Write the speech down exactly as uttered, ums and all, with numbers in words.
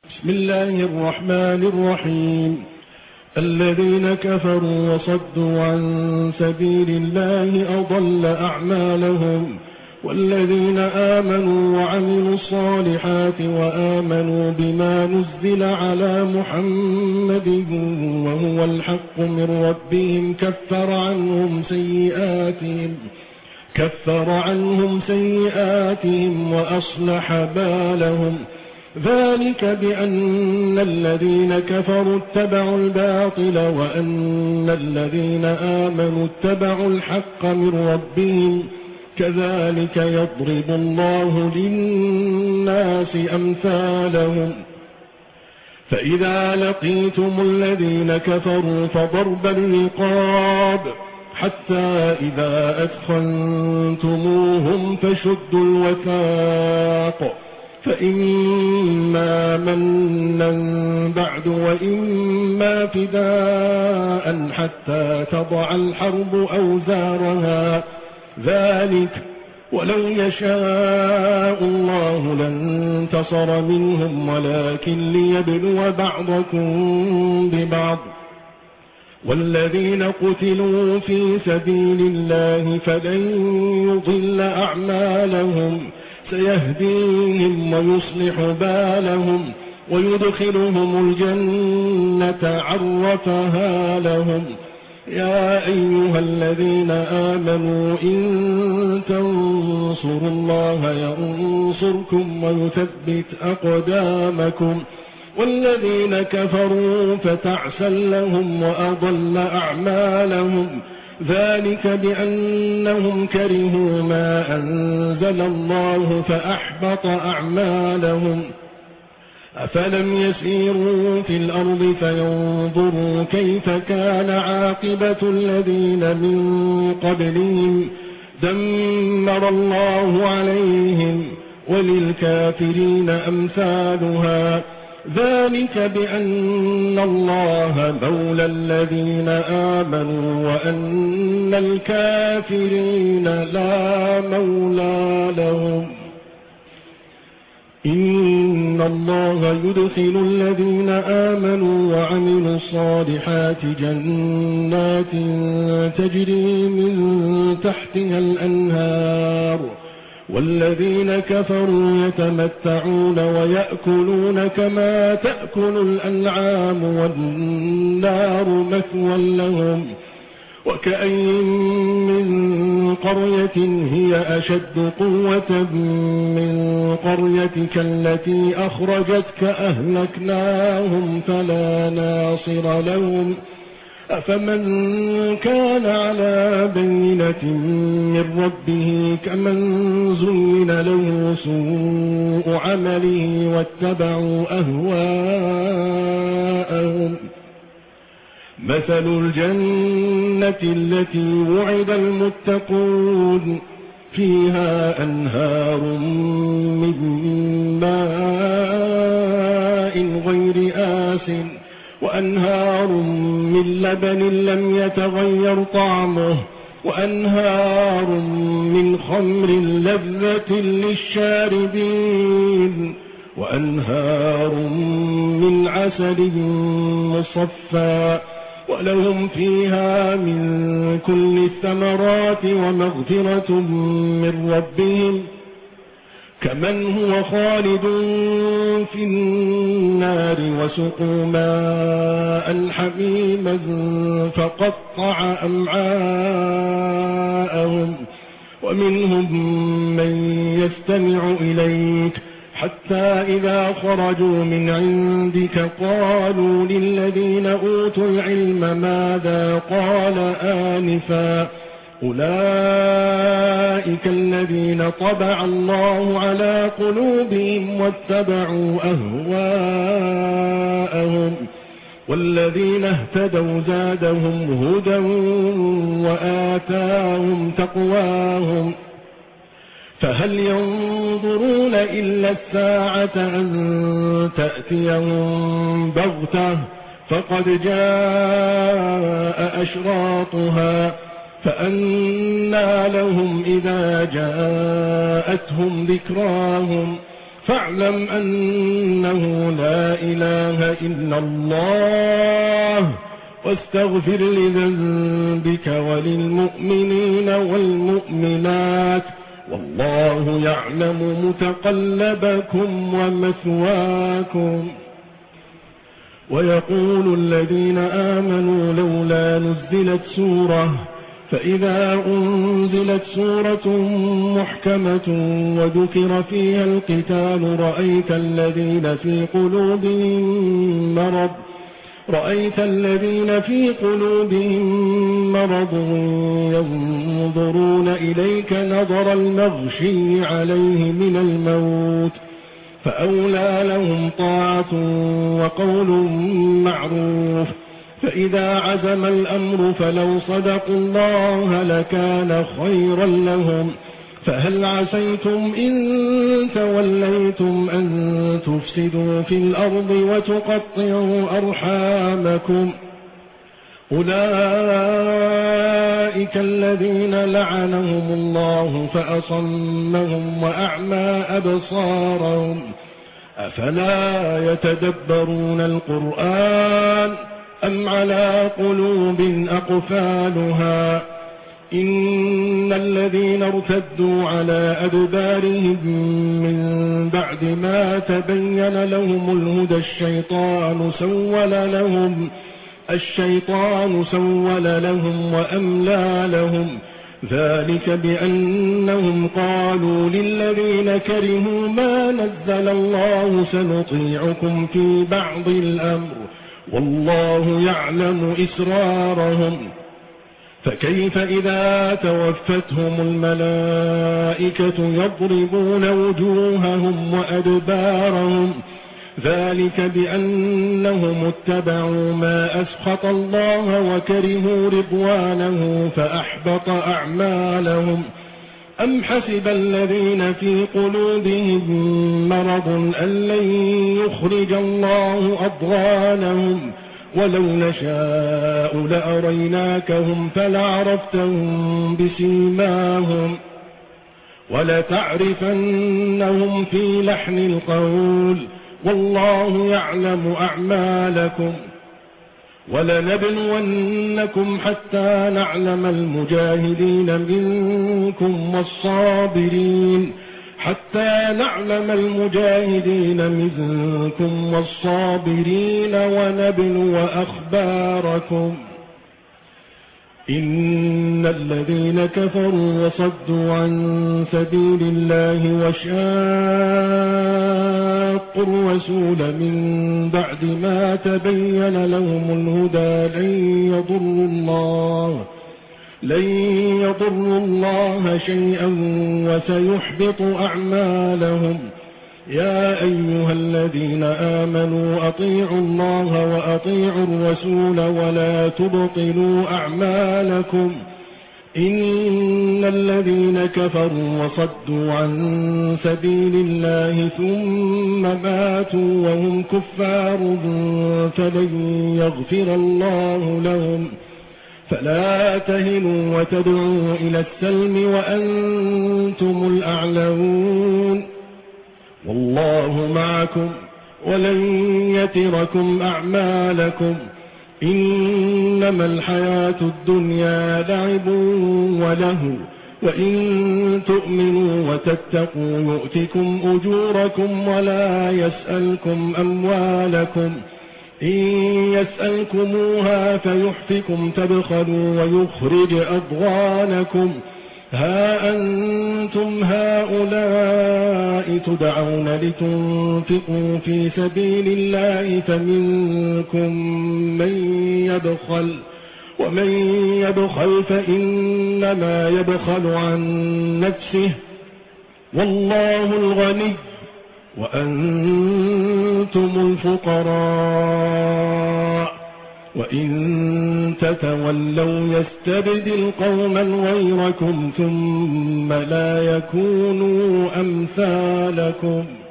بسم الله الرحمن الرحيم. الذين كفروا وصدوا عن سبيل الله أضل أعمالهم، والذين آمنوا وعملوا الصالحات وآمنوا بما نزل على محمد وهو الحق من ربهم كفر عنهم سيئاتهم كفر عنهم سيئاتهم وأصلح بالهم. ذلك بأن الذين كفروا اتبعوا الباطل وأن الذين آمنوا اتبعوا الحق من ربهم. كذلك يضرب الله للناس أمثالهم. فإذا لقيتم الذين كفروا فضرب الرقاب حتى إذا أثخنتموهم فشدوا الوثاق، فإما منا بعد وإما فداء حتى تضع الحرب أوزارها. ذلك ولو يشاء الله لانتصر منهم ولكن ليبلو بعضكم ببعض. والذين قتلوا في سبيل الله فلن يضل أعمالهم، سيهديهم ويصلح بالهم ويدخلهم الجنة عرفها لهم. يا أيها الذين آمنوا إن تنصروا الله ينصركم ويثبت أقدامكم. والذين كفروا فتعسا لهم وأضل أعمالهم. ذلك بأنهم كرهوا ما أنزل الله فأحبط أعمالهم. أفلم يسيروا في الأرض فينظروا كيف كان عاقبة الذين من قبلهم دمر الله عليهم وللكافرين أمثالها. ذلك بأن الله مولى الذين آمنوا وأن الكافرين لا مولى لهم. إن الله يدخل الذين آمنوا وعملوا الصالحات جنات تجري من تحتها الأنهار، والذين كفروا يتمتعون ويأكلون كما تأكل الأنعام والنار مثوى لهم. وكأين من قرية هي أشد قوة من قريتك التي أخرجتك أهلكناهم فلا ناصر لهم. أفمن كان على بينة من ربه كمن زين له سوء عمله واتبعوا أهواءهم. مثل الجنة التي وعد المتقون فيها أنهار من ماء غير آسٍ وأنهار من لبن لم يتغير طعمه وأنهار من خمر لذة للشاربين وأنهار من عسل مصفى ولهم فيها من كل الثمرات ومغفرة من ربهم كمن هو خالد في النار وسقوا ماء حميما فقطع أمعاءهم. ومنهم من يستمع إليك حتى إذا خرجوا من عندك قالوا للذين أوتوا العلم ماذا قال آنفا أولئك الذين طبع الله على قلوبهم واتبعوا أهواءهم. والذين اهتدوا زادهم هدى وآتاهم تقواهم. فهل ينظرون إلا الساعة أن تأتيهم بغتة فقد جاء أشراطها فأنى لهم إذا جاءتهم ذكراهم فاعلم أنه لا إله إلا الله واستغفر لذنبك وللمؤمنين والمؤمنات والله يعلم متقلبكم ومثواكم. ويقول الذين آمنوا لولا نزلت سورة فإذا أنزلت سورة محكمة وذكر فيها القتال رأيت الذين في قلوبهم مرض رأيت الذين في قلوبهم مرض ينظرون إليك نظر المغشي عليه من الموت فأولى لهم طاعة وقول معروف. فإذا عزم الأمر فلو صدقوا الله لكان خيرا لهم. فهل عسيتم إن توليتم أن تفسدوا في الأرض وتقطعوا أرحامكم؟ أولئك الذين لعنهم الله فأصمهم وأعمى أبصارهم أفلا يتدبرون القرآن أم على قلوب أقفالها؟ إن الذين ارتدوا على أدبارهم من بعد ما تبين لهم الهدى الشيطان سول لهم الشيطان سول لهم وأملى لهم ذلك بأنهم قالوا للذين كرهوا ما نزل الله سنطيعكم في بعض الأمر والله يعلم إسرارهم. فكيف إذا توفتهم الملائكة يضربون وجوههم وأدبارهم ذلك بأنهم اتبعوا ما أسخط الله وكرهوا رضوانه فأحبط أعمالهم. أم حسب الذين في قلوبهم مرض أن لن يخرج الله أضغانهم ولو نشاء لأريناكهم فلعرفتهم بسيماهم ولتعرفنهم في لحن القول والله يعلم أعمالكم. ولنبلونكم حتى نعلم المجاهدين منكم والصابرين حتى نعلم المجاهدين منكم والصابرين ونبلو أخباركم. إن الذين كفروا وصدوا عن سبيل الله وشاقوا الرسول من بعد ما تبين لهم الهدى لن يضروا الله لن يضروا الله شيئا وسيحبط أعمالهم. يا أيها الذين آمنوا أطيعوا الله وأطيعوا الرسول ولا تبطلوا أعمالكم. إن الذين كفروا وصدوا عن سبيل الله ثم ماتوا وهم كفار فلن يغفر الله لهم. فلا تهنوا وتدعوا إلى السلم وأنتم الأعلون والله معكم ولن يتركم أعمالكم. إنما الحياة الدنيا لعب وله وإن تؤمنوا وتتقوا يؤتكم أجوركم ولا يسألكم أموالكم. إن يسألكموها فيحفكم تبخلوا ويخرج أضغانكم. ها أنتم هؤلاء تدعون لتنفقوا في سبيل الله فمنكم من يبخل ومن يبخل فإنما يبخل عن نفسه والله الغني وأنتم الفقراء. وإن تتولوا يستبدل قوما غيركم ثم لا يكونوا أمثالكم.